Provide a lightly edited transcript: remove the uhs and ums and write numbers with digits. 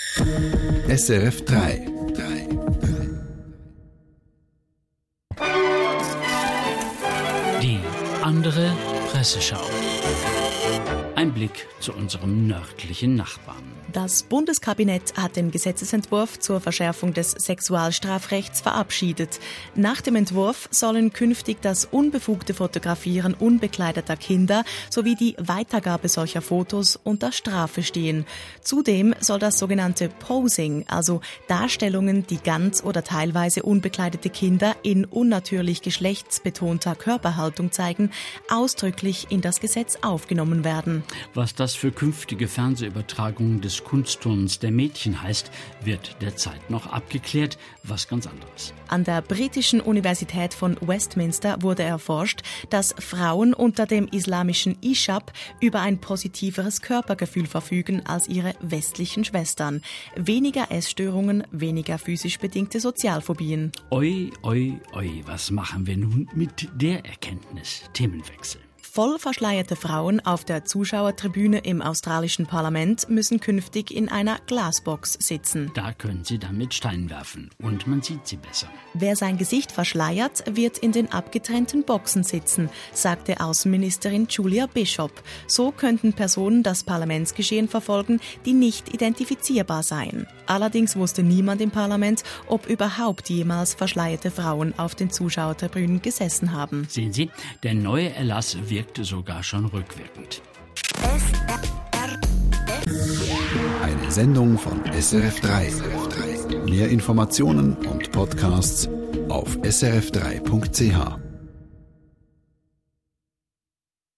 SRF 3. Die andere Presseschau. Ein Blick zu unserem nördlichen Nachbarn. Das Bundeskabinett hat den Gesetzesentwurf zur Verschärfung des Sexualstrafrechts verabschiedet. Nach dem Entwurf sollen künftig das unbefugte Fotografieren unbekleideter Kinder sowie die Weitergabe solcher Fotos unter Strafe stehen. Zudem soll das sogenannte Posing, also Darstellungen, die ganz oder teilweise unbekleidete Kinder in unnatürlich geschlechtsbetonter Körperhaltung zeigen, ausdrücklich in das Gesetz aufgenommen werden. Was das für künftige Fernsehübertragungen des Kunstturns der Mädchen heißt, wird derzeit noch abgeklärt. Was ganz anderes. An der britischen Universität von Westminster wurde erforscht, dass Frauen unter dem islamischen Hijab über ein positiveres Körpergefühl verfügen als ihre westlichen Schwestern. Weniger Essstörungen, weniger physisch bedingte Sozialphobien. Oi, oi, oi, was machen wir nun mit der Erkenntnis? Themenwechsel. Voll verschleierte Frauen auf der Zuschauertribüne im australischen Parlament müssen künftig in einer Glasbox sitzen. Da können sie dann mit Steinen werfen und man sieht sie besser. Wer sein Gesicht verschleiert, wird in den abgetrennten Boxen sitzen, sagte Außenministerin Julia Bishop. So könnten Personen das Parlamentsgeschehen verfolgen, die nicht identifizierbar seien. Allerdings wusste niemand im Parlament, ob überhaupt jemals verschleierte Frauen auf den Zuschauertribünen gesessen haben. Sehen Sie, der neue Erlass wirkte sogar schon rückwirkend. Eine Sendung von SRF 3. Mehr Informationen und Podcasts auf srf3.ch.